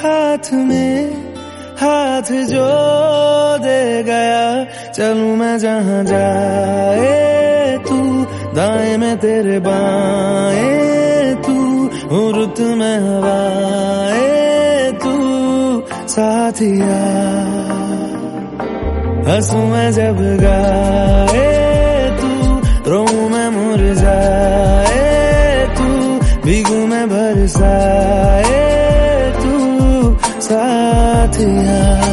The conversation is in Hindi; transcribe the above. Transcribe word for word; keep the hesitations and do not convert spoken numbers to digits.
हाथ में हाथ जो दे गया, चलूं मैं जहां जाए तू, दाएं में तेरे बाएं तू, रुत में हवाए तू साथिया। हंसू मैं जब गाए तू, रोऊं मैं मुरझाए तू, भीगू मैं बरसाए तू साथिया।